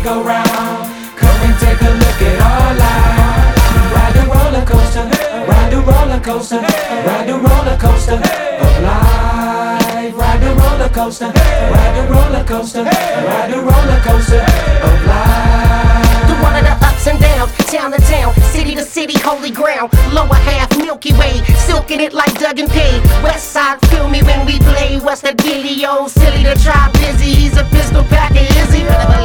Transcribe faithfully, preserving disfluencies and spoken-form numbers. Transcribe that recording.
merry-go-round. Come and take a look at our life. Ride the roller coaster, ride the roller coaster, ride the roller coaster of life. Ride the roller coaster, ride the roller coaster, ride the roller coaster of life. Through one of the ups and downs, town to town, city to city, holy ground. Lower half Milky Way, silking it like Doug and Pay. West side, feel me when we play. What's the dealio? Silly to try busy, he's a pistol packer, is he?